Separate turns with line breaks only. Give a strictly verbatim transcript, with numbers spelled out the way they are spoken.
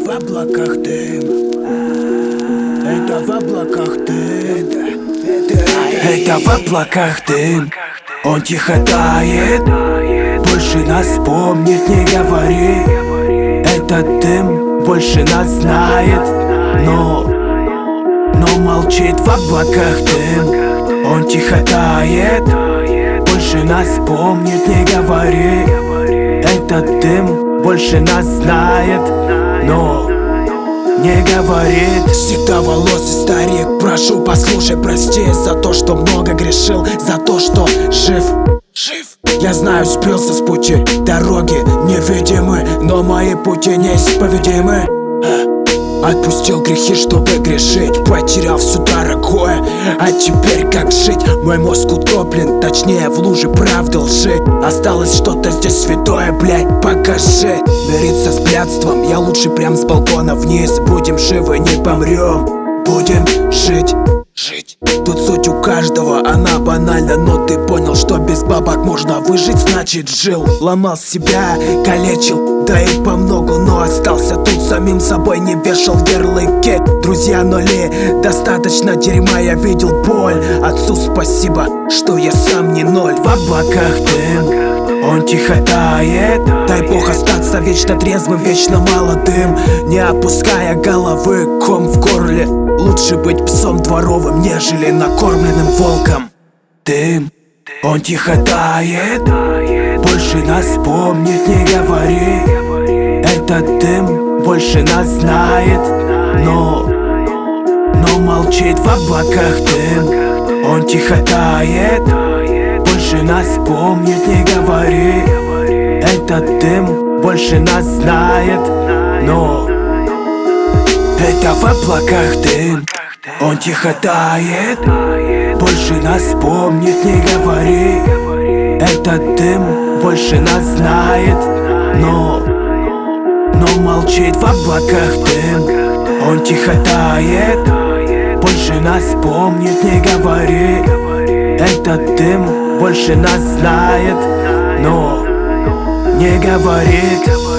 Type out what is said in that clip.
в облаках дым. Это в облаках дым. Это в облаках дым. Он тихо тает, больше нас помнит, не говори. Этот дым больше нас знает, но Но молчит в облаках дым. Он тихо тает, больше нас помнит, не говори. Этот дым больше нас знает, но не говорит.
Седоволосый старик, прошу, послушай, прости за то, что много грешил, за то, что жив, жив. Я знаю, сбился с пути, дороги невидимы, но мои пути неисповедимы. Отпустил грехи, чтобы грешить, потерял все дорогое. А теперь как жить? Мой мозг утоплен, точнее в луже правды лжи. Осталось что-то здесь святое, блять, покажи. Мириться с блядством, я лучше прям с балкона вниз. Будем живы, не помрем, будем жить, жить. Тут суть у каждого, она банальна, но ты понял, что без бабок можно выжить, значит жил. Ломал себя, калечил, да и по многу, но остался тут самим собой, не вешал ярлыки. Друзья нули, достаточно дерьма, я видел боль. Отцу спасибо, что я сам не ноль.
В облаках дым, он тихо тает.
Дай бог остаться вечно трезвым, вечно молодым, не опуская головы, ком в горле. Лучше быть псом дворовым, нежели накормленным волком.
Дым, он тихо тает, больше нас помнит, не говори. Этот дым больше нас знает, но Но молчит в облаках дым. Он тихо тает, больше нас помнит, не говори. Этот дым больше нас знает, но Это в облаках дым. Он тихо тает, больше нас помнит, не говори. Этот дым больше нас знает, но Но молчит в облаках дым. Он тихо тает, больше нас помнит, не говори. Этот дым больше нас знает, но не говорит.